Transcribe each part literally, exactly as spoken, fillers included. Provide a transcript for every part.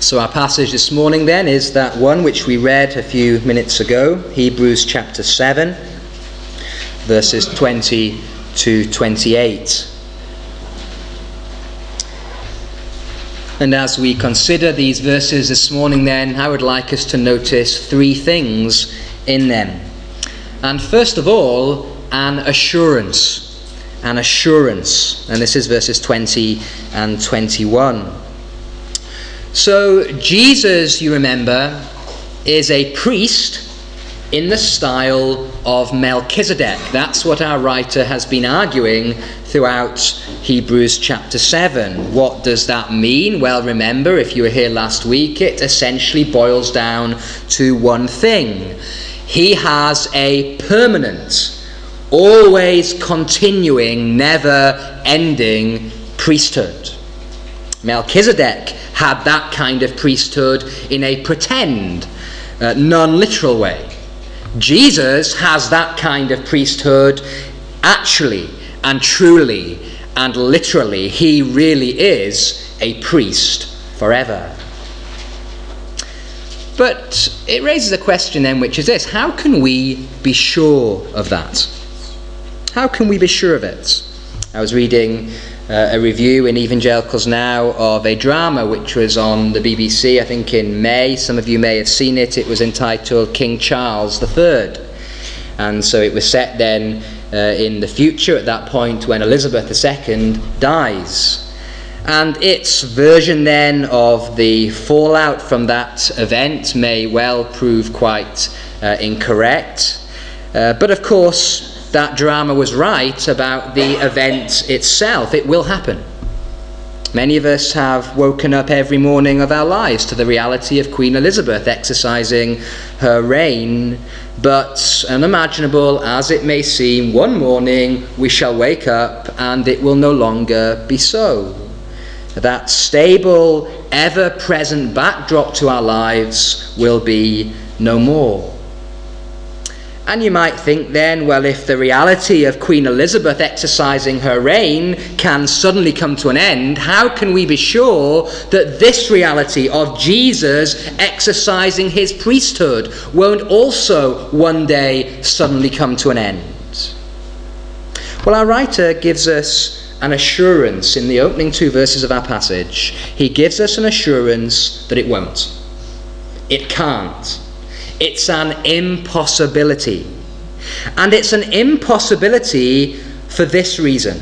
So our passage this morning then is that one which we read a few minutes ago, Hebrews chapter seven, verses twenty to twenty-eight. And as we consider these verses this morning then, I would like us to notice three things in them. And first of all, an assurance. An assurance. And this is verses twenty and twenty-one. So Jesus, you remember, is a priest in the style of Melchizedek. That's what our writer has been arguing throughout Hebrews chapter seven. What does that mean? Well, remember, if you were here last week, it essentially boils down to one thing. He has a permanent, always continuing, never-ending priesthood. Melchizedek had that kind of priesthood in a pretend, uh, non-literal way. Jesus has that kind of priesthood actually and truly and literally. He really is a priest forever. But it raises a question then, which is this: how can we be sure of that? How can we be sure of it? I was reading uh, a review in Evangelicals Now of a drama which was on the B B C, I think in May. Some of you may have seen it. It was entitled King Charles the Third. And so it was set then uh, in the future, at that point when Elizabeth the Second dies. And its version then of the fallout from that event may well prove quite uh, incorrect. Uh, but of course, that drama was right about the event itself. It will happen. Many of us have woken up every morning of our lives to the reality of Queen Elizabeth exercising her reign. But unimaginable as it may seem, one morning we shall wake up and it will no longer be so. That stable, ever-present backdrop to our lives will be no more. And you might think then, well, if the reality of Queen Elizabeth exercising her reign can suddenly come to an end, how can we be sure that this reality of Jesus exercising his priesthood won't also one day suddenly come to an end? Well, our writer gives us an assurance in the opening two verses of our passage. He gives us an assurance that it won't. It can't. It's an impossibility. And it's an impossibility for this reason.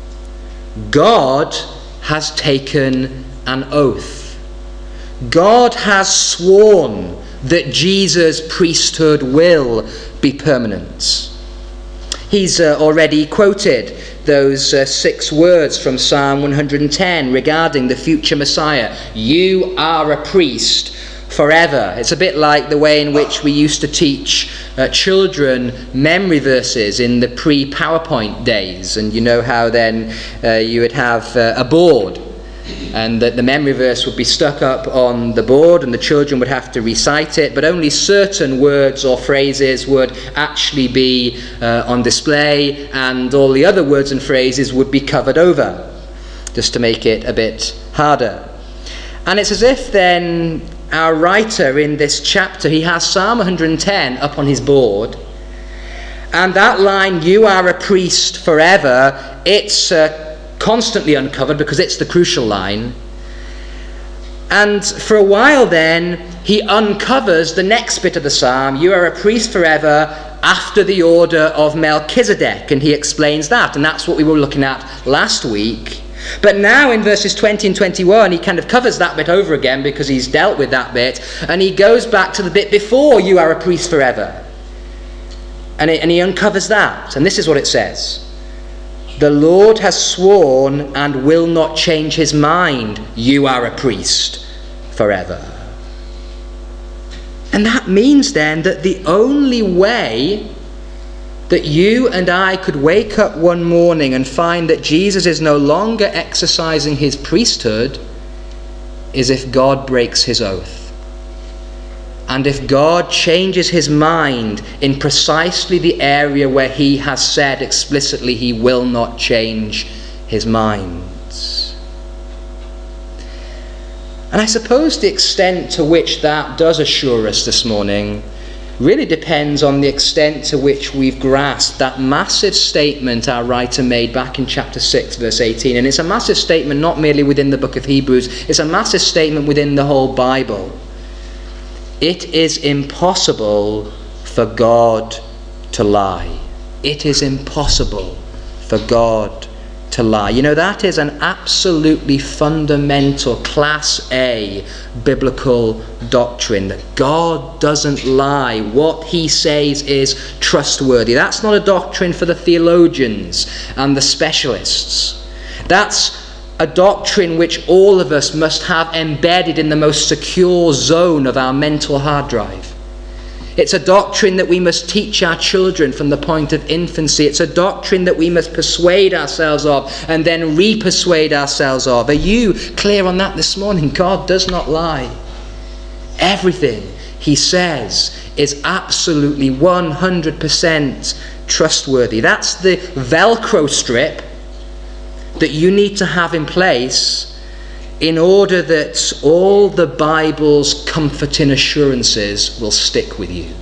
God has taken an oath. God has sworn that Jesus' priesthood will be permanent. He's uh, already quoted those uh, six words from Psalm one hundred ten regarding the future Messiah. You are a priest forever. It's a bit like the way in which we used to teach uh, children memory verses in the pre-PowerPoint days. And you know how then uh, you would have uh, a board, and that the memory verse would be stuck up on the board and the children would have to recite it, but only certain words or phrases would actually be uh, on display, and all the other words and phrases would be covered over, just to make it a bit harder. And it's as if then our writer in this chapter, he has Psalm one hundred ten up on his board, and that line, you are a priest forever, it's uh, constantly uncovered because it's the crucial line. And for a while then, he uncovers the next bit of the psalm, you are a priest forever after the order of Melchizedek, and he explains that, and that's what we were looking at last week. But now in verses twenty and twenty-one, he kind of covers that bit over again because he's dealt with that bit, and he goes back to the bit before you are a priest forever. And, it, and he uncovers that, and this is what it says. The Lord has sworn and will not change his mind. You are a priest forever. And that means then that the only way that you and I could wake up one morning and find that Jesus is no longer exercising his priesthood is if God breaks his oath. And if God changes his mind in precisely the area where he has said explicitly he will not change his mind. And I suppose the extent to which that does assure us this morning really depends on the extent to which we've grasped that massive statement our writer made back in chapter six, verse eighteen. And it's a massive statement not merely within the book of Hebrews, it's a massive statement within the whole Bible. It is impossible for God to lie. It is impossible for God to lie. You know, that is an absolutely fundamental class A biblical doctrine, that God doesn't lie. What he says is trustworthy. That's not a doctrine for the theologians and the specialists. That's a doctrine which all of us must have embedded in the most secure zone of our mental hard drive. It's a doctrine that we must teach our children from the point of infancy. It's a doctrine that we must persuade ourselves of and then re-persuade ourselves of. Are you clear on that this morning? God does not lie. Everything he says is absolutely one hundred percent trustworthy. That's the Velcro strip that you need to have in place in order that all the Bible's comforting assurances will stick with you.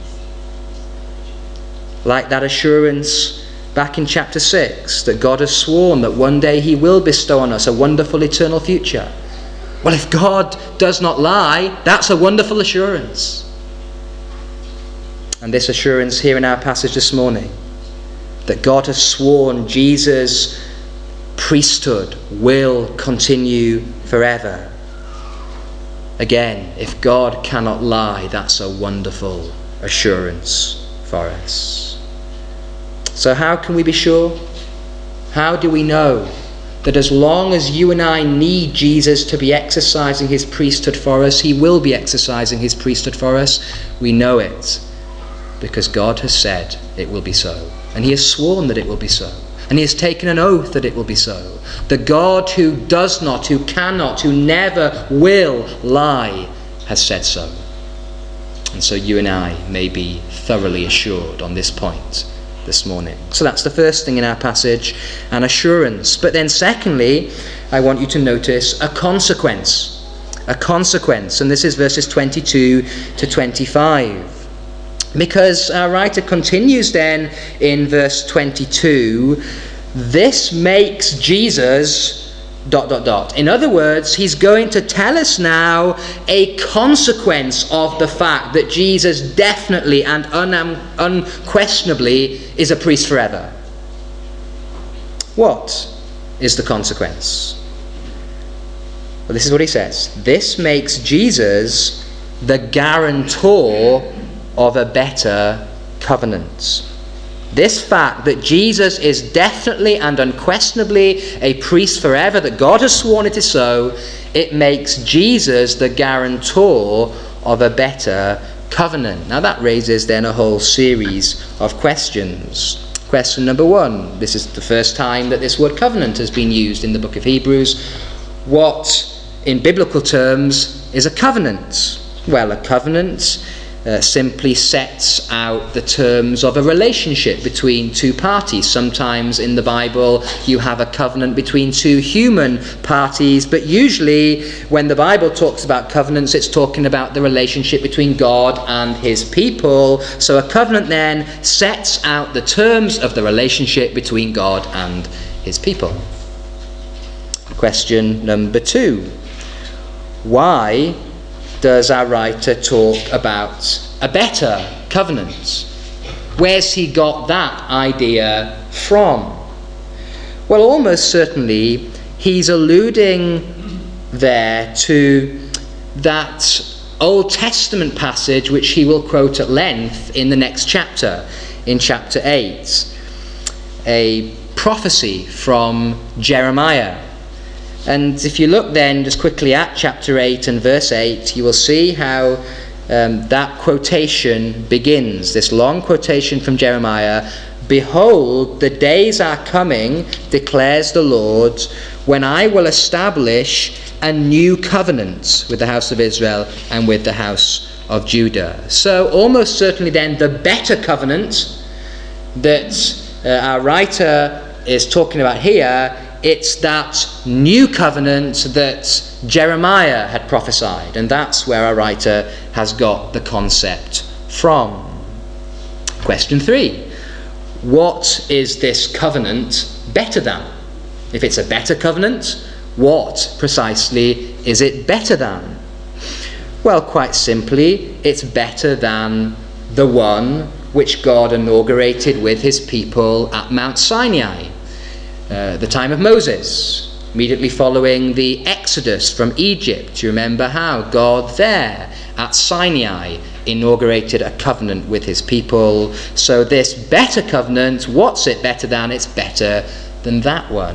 Like that assurance back in chapter six, that God has sworn that one day he will bestow on us a wonderful eternal future. Well, if God does not lie, that's a wonderful assurance. And this assurance here in our passage this morning, that God has sworn Jesus' priesthood will continue forever. Again, if God cannot lie, that's a wonderful assurance for us. So how can we be sure? How do we know that as long as you and I need Jesus to be exercising his priesthood for us, he will be exercising his priesthood for us? We know it because God has said it will be so. And he has sworn that it will be so. And he has taken an oath that it will be so. The God who does not, who cannot, who never will lie has said so. And so you and I may be thoroughly assured on this point this morning. So that's the first thing in our passage, an assurance. But then secondly, I want you to notice a consequence. A consequence. And this is verses twenty-two to twenty-five. Because our writer continues then in verse twenty-two, this makes Jesus dot dot dot. In other words, he's going to tell us now a consequence of the fact that Jesus definitely and un- unquestionably is a priest forever. What is the consequence? Well, this is what he says. This makes Jesus the guarantor of a better covenant. This fact that Jesus is definitely and unquestionably a priest forever, that God has sworn it is so, it makes Jesus the guarantor of a better covenant. Now that raises then a whole series of questions. Question number one. This is the first time that this word covenant has been used in the book of Hebrews. What, in biblical terms, is a covenant? Well, a covenant Uh, simply sets out the terms of a relationship between two parties. Sometimes in the Bible you have a covenant between two human parties, but usually when the Bible talks about covenants, it's talking about the relationship between God and his people. So a covenant then sets out the terms of the relationship between God and his people. Question number two. Why does our writer talk about a better covenant? Where's he got that idea from? Well, almost certainly he's alluding there to that Old Testament passage which he will quote at length in the next chapter, in chapter eight. A prophecy from Jeremiah. And if you look then just quickly at chapter eight and verse eight, you will see how um, that quotation begins. This long quotation from Jeremiah. Behold, the days are coming, declares the Lord, when I will establish a new covenant with the house of Israel and with the house of Judah. So almost certainly then the better covenant that uh, our writer is talking about here it's that new covenant that Jeremiah had prophesied, and that's where our writer has got the concept from. Question three. What is this covenant better than? If it's a better covenant, what precisely is it better than? Well, quite simply, it's better than the one which God inaugurated with his people at Mount Sinai, uh, the time of Moses, immediately following the Exodus from Egypt. You remember how God there at Sinai inaugurated a covenant with his people. So this better covenant, what's it better than? It's better than that one.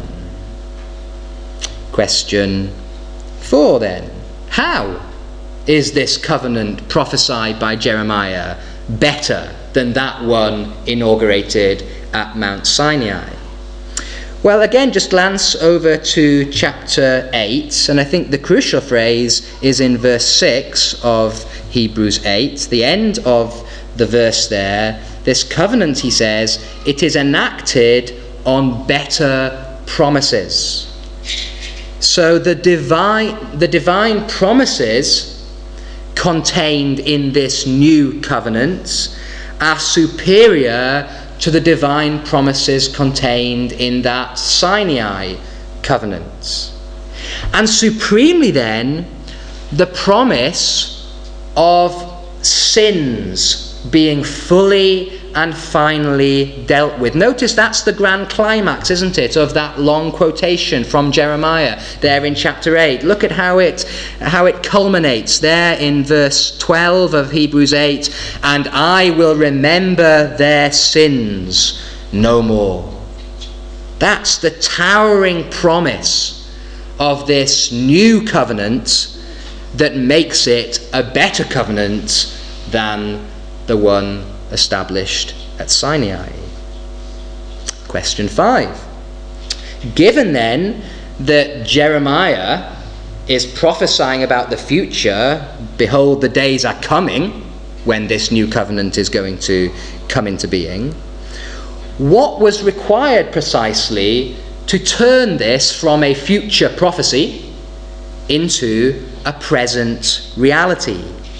Question four then. How is this covenant prophesied by Jeremiah better than that one inaugurated at Mount Sinai? Well, again, just glance over to chapter eight, and I think the crucial phrase is in verse six of Hebrews eight, the end of the verse there. This covenant, he says, it is enacted on better promises. So the divine, the divine promises contained in this new covenant are superior to the divine promises contained in that Sinai covenant. And supremely then, the promise of sins being fully and finally dealt with. Notice that's the grand climax, isn't it, of that long quotation from Jeremiah there in chapter eight. Look at how it how it culminates there in verse twelve of Hebrews eight. And I will remember their sins no more. That's the towering promise of this new covenant that makes it a better covenant than the one established at Sinai. Question five. Given then that Jeremiah is prophesying about the future, behold, the days are coming when this new covenant is going to come into being, what was required precisely to turn this from a future prophecy into a present reality?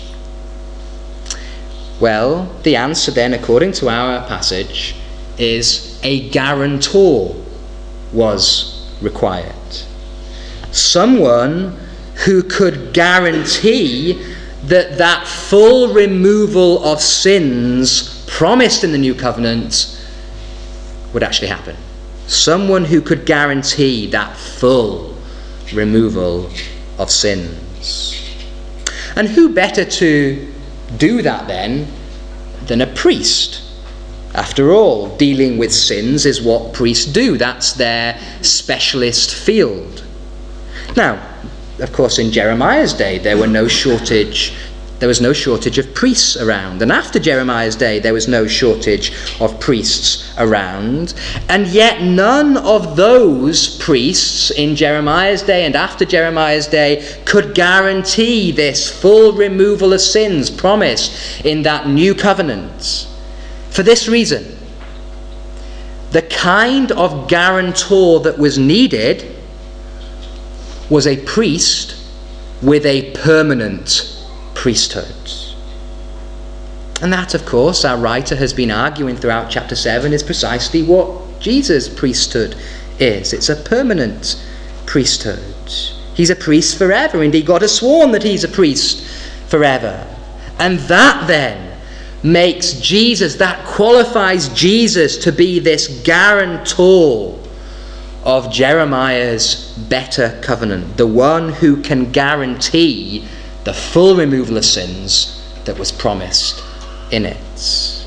Well, the answer then, according to our passage, is a guarantor was required. Someone who could guarantee that that full removal of sins promised in the new covenant would actually happen. Someone who could guarantee that full removal of sins. And who better to do that then than a priest? After all, dealing with sins is what priests do. That's their specialist field. Now, of course, in Jeremiah's day there were no shortage there was no shortage of priests around, and after Jeremiah's day there was no shortage of priests around, and yet none of those priests in Jeremiah's day and after Jeremiah's day could guarantee this full removal of sins promised in that new covenant. For this reason, the kind of guarantor that was needed was a priest with a permanent priesthood. And that, of course, our writer has been arguing throughout chapter seven, is precisely what Jesus' priesthood is. It's a permanent priesthood. He's a priest forever. Indeed, God has sworn that he's a priest forever. And that then makes Jesus, that qualifies Jesus to be this guarantor of Jeremiah's better covenant, the one who can guarantee the full removal of sins that was promised in it.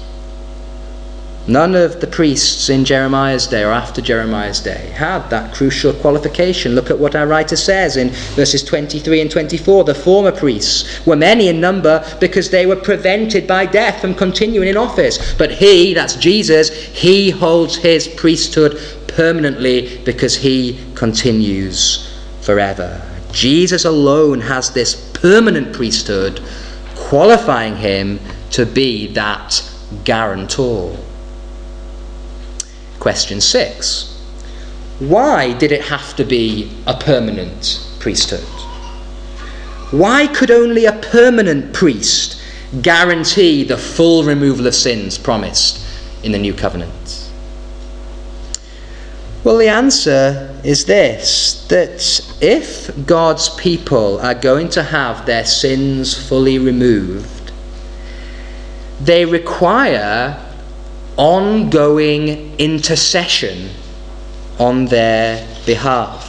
None of the priests in Jeremiah's day or after Jeremiah's day had that crucial qualification. Look at what our writer says in verses twenty-three and twenty-four. The former priests were many in number because they were prevented by death from continuing in office. But he, that's Jesus, he holds his priesthood permanently because he continues forever. Jesus alone has this permanent priesthood, qualifying him to be that guarantor. Question six. why did it have to be a permanent priesthood? Why could only a permanent priest guarantee the full removal of sins promised in the new covenant? Well, the answer is this, that if God's people are going to have their sins fully removed, they require ongoing intercession on their behalf.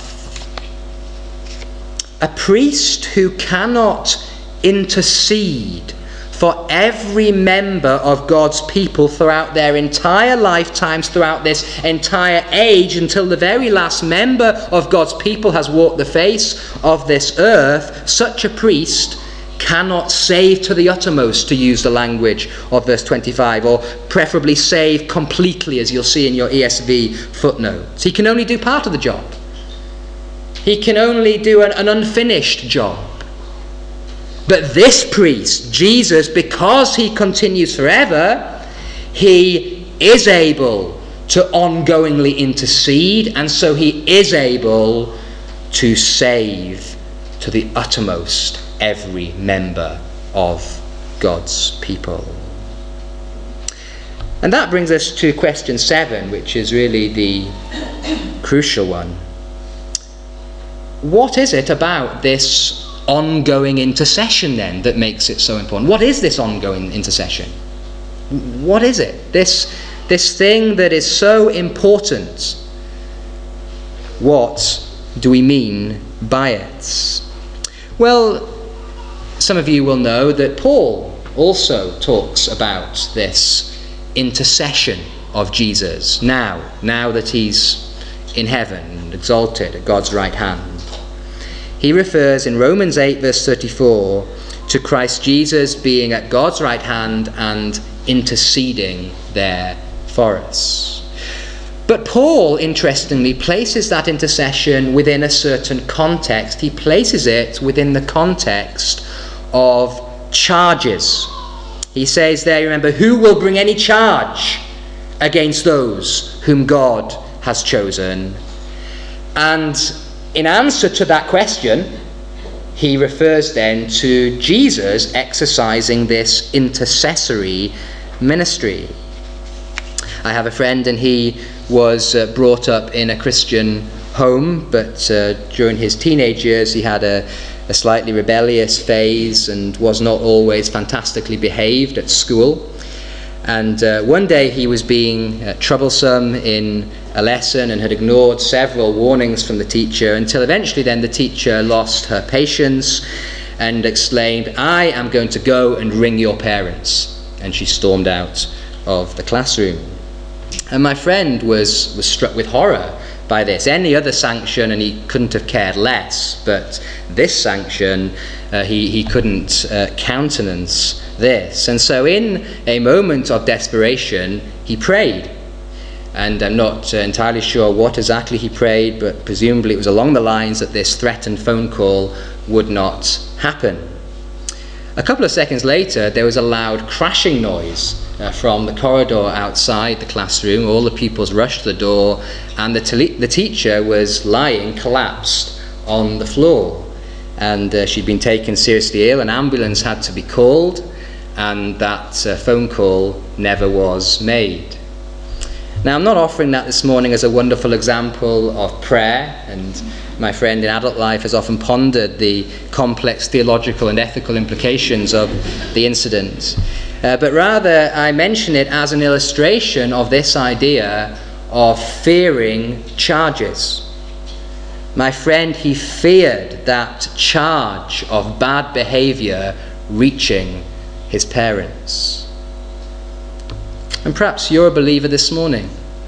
A priest who cannot intercede for every member of God's people throughout their entire lifetimes, throughout this entire age, until the very last member of God's people has walked the face of this earth, such a priest cannot save to the uttermost, to use the language of verse twenty-five, or preferably save completely, as you'll see in your E S V footnotes. He can only do part of the job. He can only do an, an unfinished job. But this priest, Jesus, because he continues forever, he is able to ongoingly intercede, and so he is able to save to the uttermost every member of God's people. And that brings us to question seven, which is really the crucial one. What is it about this ongoing intercession then that makes it so important? What is this ongoing intercession? What is it? This, this thing that is so important. What do we mean by it? Well, some of you will know that Paul also talks about this intercession of Jesus now, now that he's in heaven and exalted at God's right hand. He refers in Romans eight verse thirty-four to Christ Jesus being at God's right hand and interceding there for us. But Paul, interestingly, places that intercession within a certain context. He places it within the context of charges. He says there, remember, who will bring any charge against those whom God has chosen? And in answer to that question, he refers then to Jesus exercising this intercessory ministry. I have a friend, and he was uh, brought up in a Christian home, but uh, during his teenage years he had a, a slightly rebellious phase and was not always fantastically behaved at school. And uh, one day he was being uh, troublesome in a lesson and had ignored several warnings from the teacher, until eventually then the teacher lost her patience and exclaimed, "I am going to go and ring your parents." And she stormed out of the classroom. And my friend was, was struck with horror by this. Any other sanction and he couldn't have cared less, but this sanction, uh, he, he couldn't uh, countenance this. And so in a moment of desperation, he prayed. And I'm not uh, entirely sure what exactly he prayed, but presumably it was along the lines that this threatened phone call would not happen. A couple of seconds later, there was a loud crashing noise uh, from the corridor outside the classroom. All the pupils rushed to the door, and the, te- the teacher was lying collapsed on the floor. And uh, she'd been taken seriously ill. An ambulance had to be called, and that uh, phone call never was made. Now, I'm not offering that this morning as a wonderful example of prayer, and my friend in adult life has often pondered the complex theological and ethical implications of the incident. Uh, but rather, I mention it as an illustration of this idea of fearing charges. My friend, he feared that charge of bad behavior reaching his parents. And perhaps you're a believer this morning,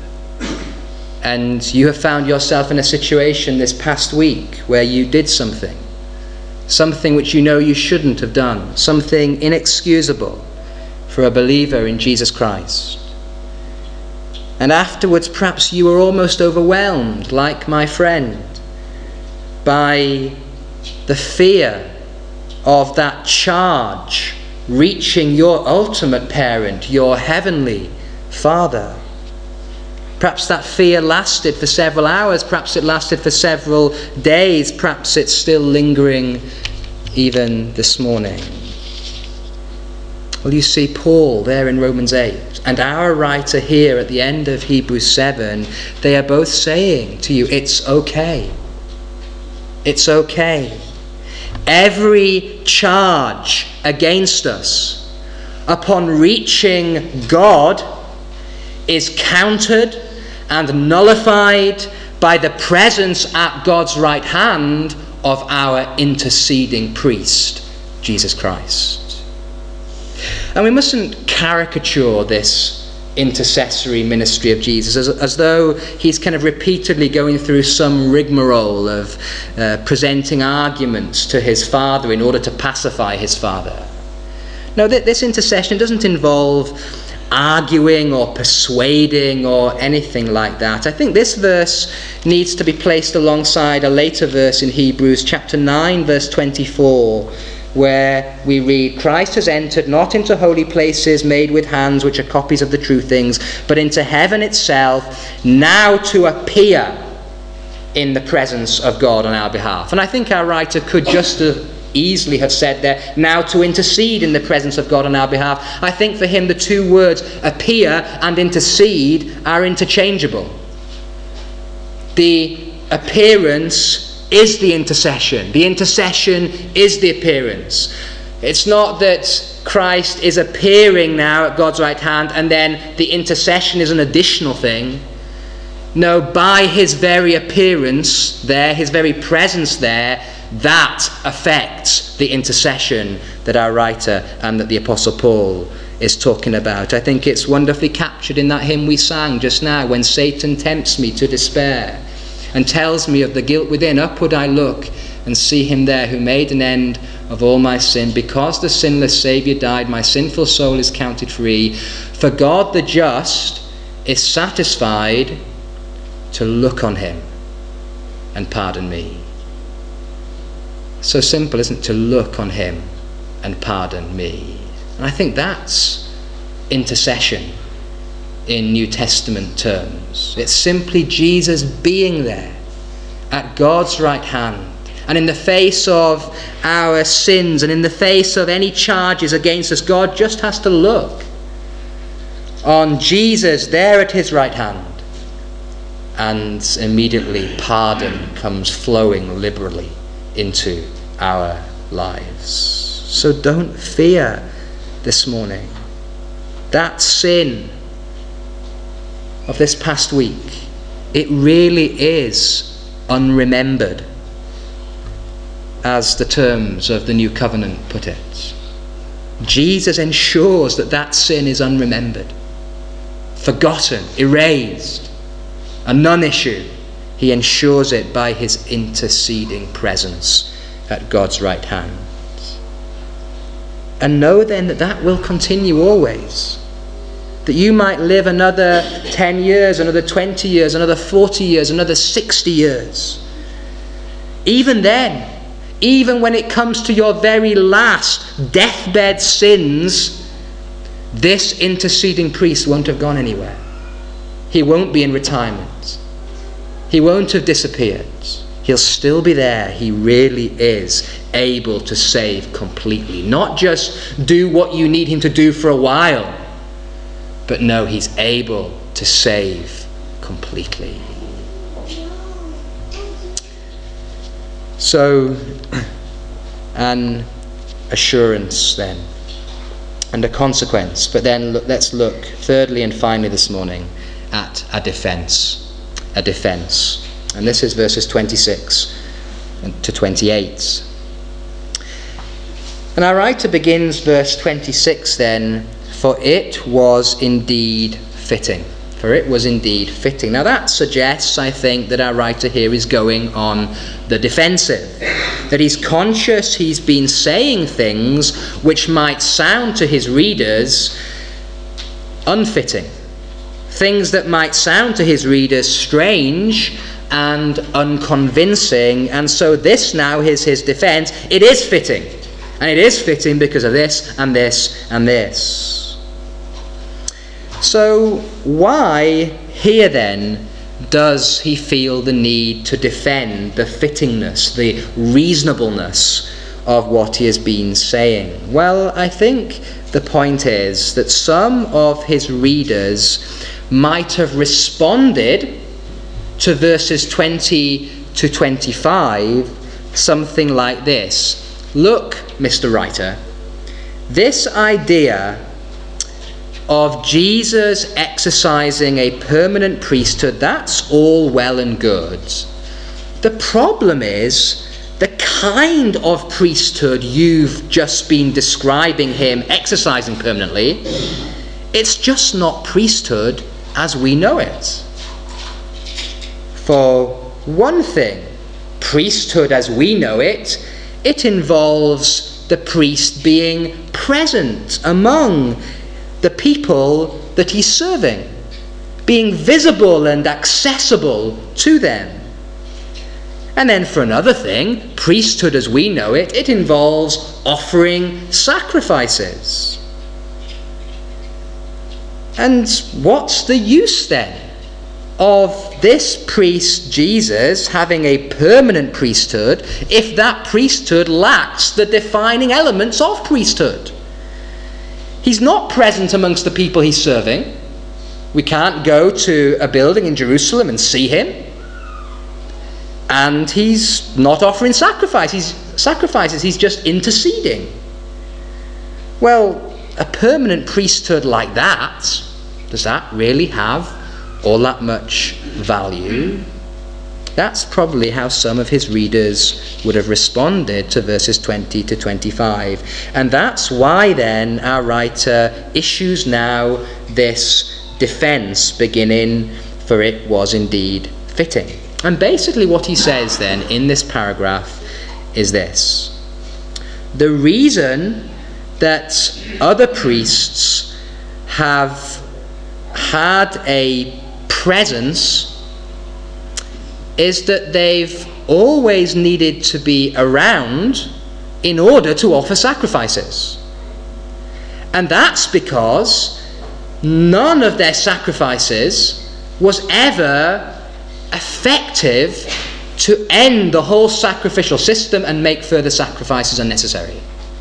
and you have found yourself in a situation this past week where you did something, something which you know you shouldn't have done, something inexcusable for a believer in Jesus Christ. And afterwards, perhaps you were almost overwhelmed, like my friend, by the fear of that charge reaching your ultimate parent, your heavenly Father. Perhaps that fear lasted for several hours. Perhaps it lasted for several days. Perhaps it's still lingering even this morning. Well, you see Paul there in Romans eight and our writer here at the end of Hebrews seven, they are both saying to you, it's okay. It's okay. Every charge against us upon reaching God is countered and nullified by the presence at God's right hand of our interceding priest, Jesus Christ. And we mustn't caricature this intercessory ministry of Jesus as, as though he's kind of repeatedly going through some rigmarole of uh, presenting arguments to his Father in order to pacify his Father. No, th- this intercession doesn't involve arguing or persuading or anything like that. I think this verse needs to be placed alongside a later verse in Hebrews chapter nine, verse twenty-four, where we read, Christ has entered not into holy places made with hands, which are copies of the true things, but into heaven itself, now to appear in the presence of God on our behalf. And I think our writer could just have easily have said there, now to intercede in the presence of God on our behalf. I think for him the two words appear and intercede are interchangeable. The appearance is the intercession. The intercession is the appearance. It's not that Christ is appearing now at God's right hand and then the intercession is an additional thing. No, by his very appearance there, his very presence there, that affects the intercession that our writer and that the Apostle Paul is talking about. I think it's wonderfully captured in that hymn we sang just now, when Satan tempts me to despair and tells me of the guilt within. Upward I look and see him there who made an end of all my sin. Because the sinless Saviour died, my sinful soul is counted free. For God the just is satisfied to look on him and pardon me. So simple, isn't it, to look on him and pardon me? And I think that's intercession in New Testament terms. It's simply Jesus being there at God's right hand, and in the face of our sins and in the face of any charges against us, God just has to look on Jesus there at his right hand, and immediately pardon comes flowing liberally into our lives. So don't fear this morning. That sin of this past week, it really is unremembered, as the terms of the New Covenant put it. Jesus ensures that that sin is unremembered, forgotten, erased, a non-issue. He ensures it by his interceding presence at God's right hand. And know then that that will continue always. That you might live another ten years, another twenty years, another forty years, another sixty years. Even then, even when it comes to your very last deathbed sins, this interceding priest won't have gone anywhere. He won't be in retirement. He won't have disappeared. He'll still be there. He really is able to save completely. Not just do what you need him to do for a while, but no, he's able to save completely. So, an assurance then, and a consequence. But then look, let's look thirdly and finally this morning at a defense. A defense. And this is verses twenty-six to twenty-eight. And our writer begins verse twenty-six then, for it was indeed fitting. For it was indeed fitting. Now that suggests, I think, that our writer here is going on the defensive. That he's conscious he's been saying things which might sound to his readers unfitting. Things that might sound to his readers strange and unconvincing. And so this now is his defense. It is fitting. And it is fitting because of this and this and this. So why here then does he feel the need to defend the fittingness, the reasonableness of what he has been saying? Well, I think the point is that some of his readers might have responded to verses twenty to twenty-five something like this. Look, Mister Writer, this idea of Jesus exercising a permanent priesthood, that's all well and good. The problem is the kind of priesthood you've just been describing him exercising permanently. It's just not priesthood as we know it. For one thing, priesthood as we know it, it involves the priest being present among the people that he's serving, being visible and accessible to them. And then for another thing, priesthood as we know it, it involves offering sacrifices. And what's the use then of this priest Jesus having a permanent priesthood if that priesthood lacks the defining elements of priesthood? He's not present amongst the people he's serving. We can't go to a building in Jerusalem and see him. And he's not offering sacrifice. He's, sacrifices. He's just interceding. Well, a permanent priesthood like that, does that really have all that much value? That's probably how some of his readers would have responded to verses twenty to twenty-five. And that's why then our writer issues now this defense beginning, for it was indeed fitting. And basically what he says then in this paragraph is this: the reason that other priests have had a presence is that they've always needed to be around in order to offer sacrifices. And that's because none of their sacrifices was ever effective to end the whole sacrificial system and make further sacrifices unnecessary.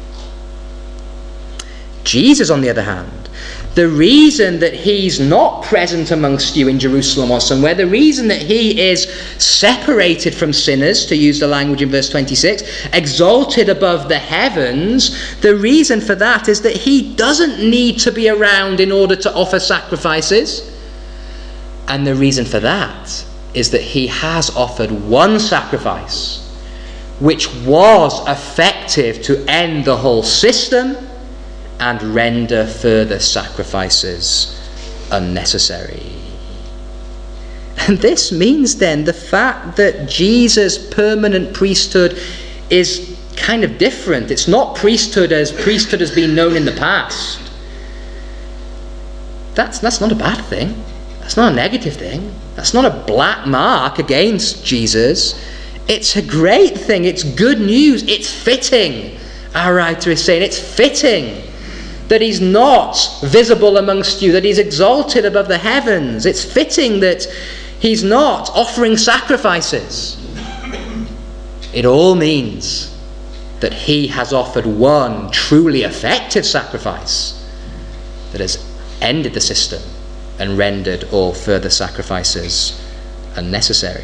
Jesus, on the other hand, the reason that he's not present amongst you in Jerusalem or somewhere, the reason that he is separated from sinners, to use the language in verse twenty-six, exalted above the heavens, the reason for that is that he doesn't need to be around in order to offer sacrifices. And the reason for that is that he has offered one sacrifice which was effective to end the whole system and render further sacrifices unnecessary. And this means then the fact that Jesus' permanent priesthood is kind of different. It's not priesthood as priesthood has been known in the past. That's, that's not a bad thing. That's not a negative thing. That's not a black mark against Jesus. It's a great thing. It's good news. It's fitting. Our writer is saying it's fitting that he's not visible amongst you, that he's exalted above the heavens. It's fitting that he's not offering sacrifices. It all means that he has offered one truly effective sacrifice that has ended the system and rendered all further sacrifices unnecessary.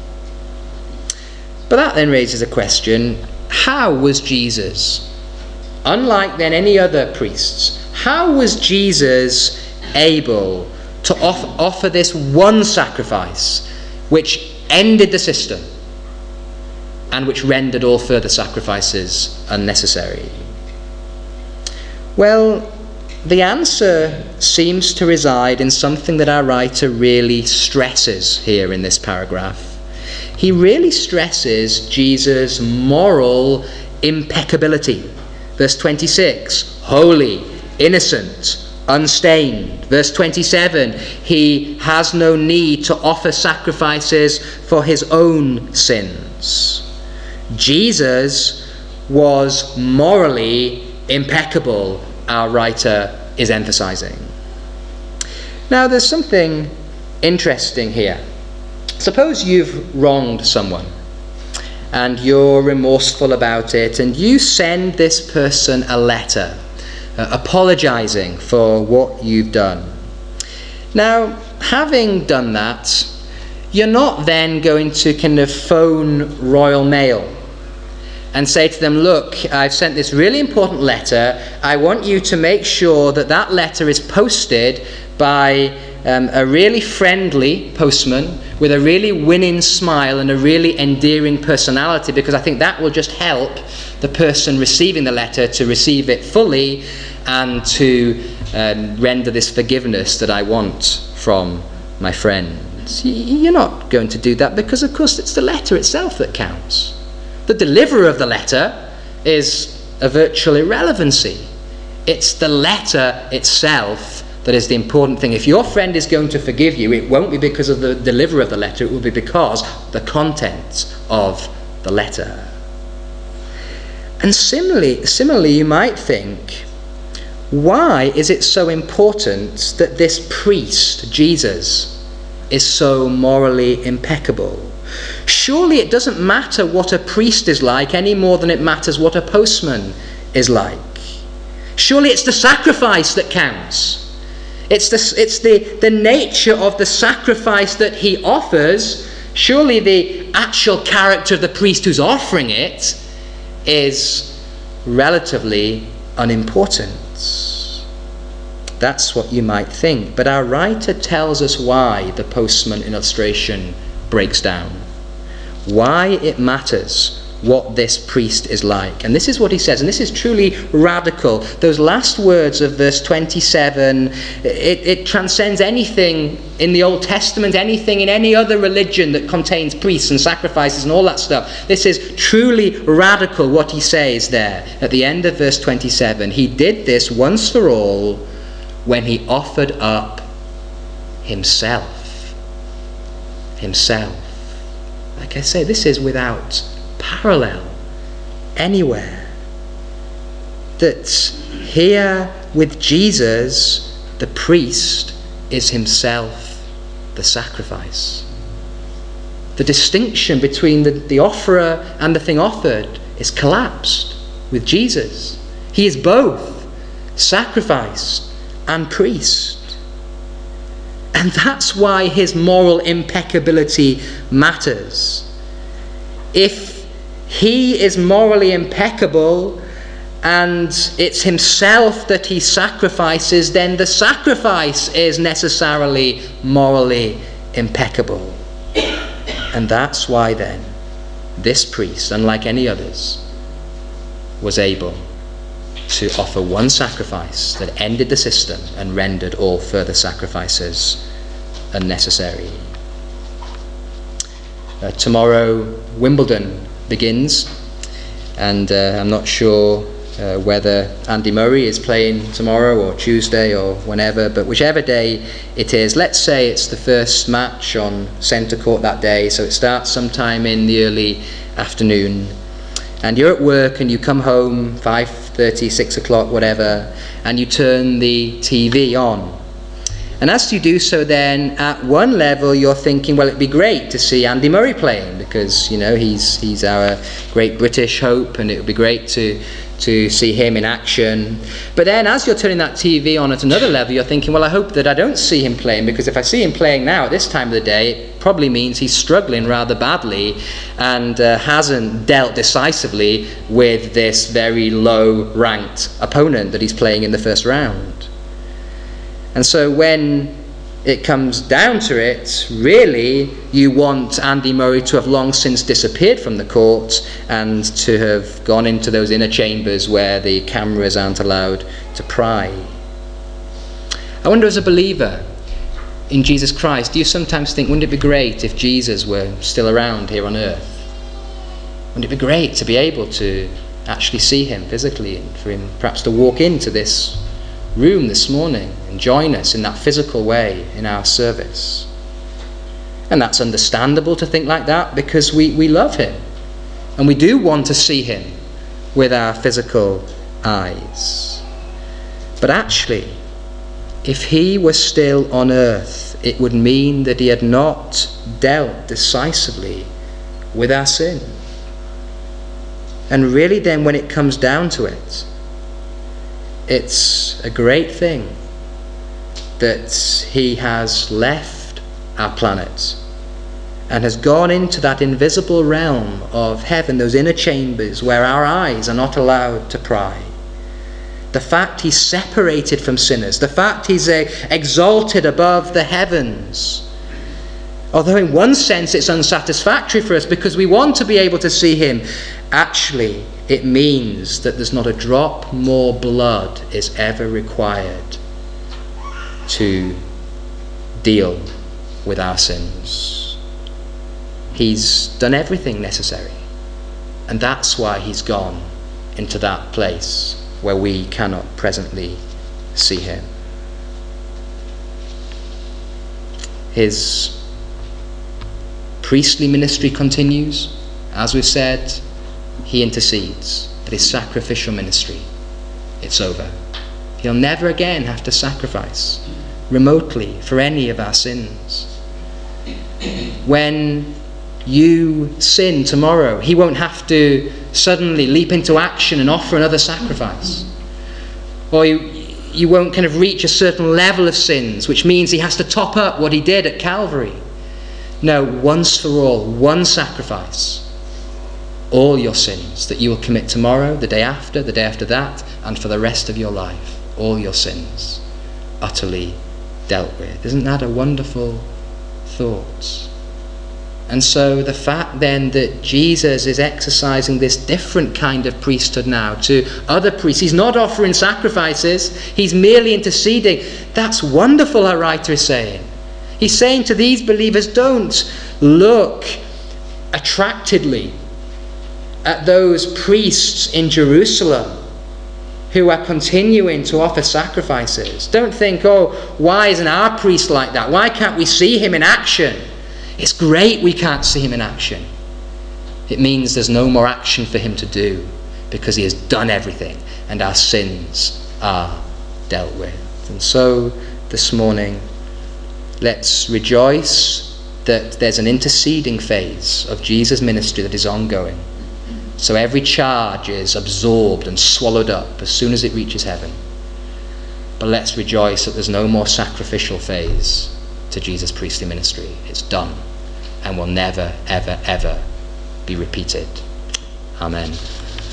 But that then raises a question: how was Jesus, unlike then any other priests, how was Jesus able to off- offer this one sacrifice which ended the system and which rendered all further sacrifices unnecessary? Well, the answer seems to reside in something that our writer really stresses here in this paragraph. He really stresses Jesus' moral impeccability. Verse twenty-six, holy, innocent, unstained. Verse twenty-seven, he has no need to offer sacrifices for his own sins. Jesus was morally impeccable, our writer is emphasizing. Now, there's something interesting here. Suppose you've wronged someone and you're remorseful about it, and you send this person a letter uh, apologizing for what you've done. Now, having done that, you're not then going to kind of phone Royal Mail and say to them, look, I've sent this really important letter. I want you to make sure that that letter is posted by um, a really friendly postman with a really winning smile and a really endearing personality, because I think that will just help the person receiving the letter to receive it fully and to um, render this forgiveness that I want from my friends. You're not going to do that, because of course it's the letter itself that counts. The deliverer of the letter is a virtual irrelevancy. It's the letter itself that is the important thing. If your friend is going to forgive you, it won't be because of the deliverer of the letter, it will be because the contents of the letter. And similarly, similarly, you might think, why is it so important that this priest, Jesus, is so morally impeccable? Surely it doesn't matter what a priest is like any more than it matters what a postman is like. Surely it's the sacrifice that counts. It's the, it's the, the nature of the sacrifice that he offers. Surely the actual character of the priest who's offering it is relatively unimportant. That's what you might think. But our writer tells us why the postman illustration breaks down. Why it matters what this priest is like. And this is what he says, and this is truly radical. Those last words of verse twenty-seven, it, it transcends anything in the Old Testament, anything in any other religion that contains priests and sacrifices and all that stuff. This is truly radical what he says there at the end of verse twenty-seven. He did this once for all when he offered up himself. Himself. Like I say, this is without parallel anywhere. That here with Jesus, the priest is himself the sacrifice. The distinction between the, the offerer and the thing offered is collapsed with Jesus. He is both sacrifice and priest. And that's why his moral impeccability matters. If he is morally impeccable and it's himself that he sacrifices, then the sacrifice is necessarily morally impeccable. And that's why then this priest, unlike any others, was able to offer one sacrifice that ended the system and rendered all further sacrifices unnecessary. Uh, tomorrow Wimbledon begins, and uh, I'm not sure uh, whether Andy Murray is playing tomorrow or Tuesday or whenever, but whichever day it is, let's say it's the first match on centre court that day, so it starts sometime in the early afternoon, and you're at work and you come home five thirty, six o'clock, whatever, and you turn the T V on. And as you do so, then at one level you're thinking, well, it'd be great to see Andy Murray playing, because you know he's he's our great British hope, and it would be great to to see him in action. But then as you're turning that T V on at another level, you're thinking, well, I hope that I don't see him playing, because if I see him playing now at this time of the day, it probably means he's struggling rather badly and uh, hasn't dealt decisively with this very low-ranked opponent that he's playing in the first round. And so when it comes down to it, really you want Andy Murray to have long since disappeared from the court and to have gone into those inner chambers where the cameras aren't allowed to pry. I wonder, as a believer in Jesus Christ, do you sometimes think, wouldn't it be great if Jesus were still around here on earth? Wouldn't it be great to be able to actually see him physically, and for him perhaps to walk into this room this morning and join us in that physical way in our service? And that's understandable to think like that, because we, we love him and we do want to see him with our physical eyes. But actually, if he were still on earth, it would mean that he had not dealt decisively with our sin. And really then, when it comes down to it, it's a great thing that he has left our planet and has gone into that invisible realm of heaven, those inner chambers where our eyes are not allowed to pry. The fact he's separated from sinners, the fact he's uh, exalted above the heavens. Although in one sense it's unsatisfactory for us because we want to be able to see him, actually it means that there's not a drop more blood is ever required to deal with our sins. He's done everything necessary, and that's why he's gone into that place where we cannot presently see him. His priestly ministry continues. As we've said, he intercedes, but his sacrificial ministry, it's over. He'll never again have to sacrifice remotely for any of our sins. When you sin tomorrow, he won't have to suddenly leap into action and offer another sacrifice. Or you, you won't kind of reach a certain level of sins, which means he has to top up what he did at Calvary. No, once for all, one sacrifice. All your sins that you will commit tomorrow, the day after, the day after that, and for the rest of your life. All your sins utterly dealt with. Isn't that a wonderful thought? And so the fact then that Jesus is exercising this different kind of priesthood now to other priests, he's not offering sacrifices, he's merely interceding. That's wonderful, our writer is saying. He's saying to these believers, don't look attractedly at those priests in Jerusalem who are continuing to offer sacrifices. Don't think, oh, why isn't our priest like that? Why can't we see him in action? It's great we can't see him in action. It means there's no more action for him to do because he has done everything and our sins are dealt with. And so this morning, let's rejoice that there's an interceding phase of Jesus' ministry that is ongoing. So every charge is absorbed and swallowed up as soon as it reaches heaven. But let's rejoice that there's no more sacrificial phase to Jesus' priestly ministry. It's done and will never, ever, ever be repeated. Amen.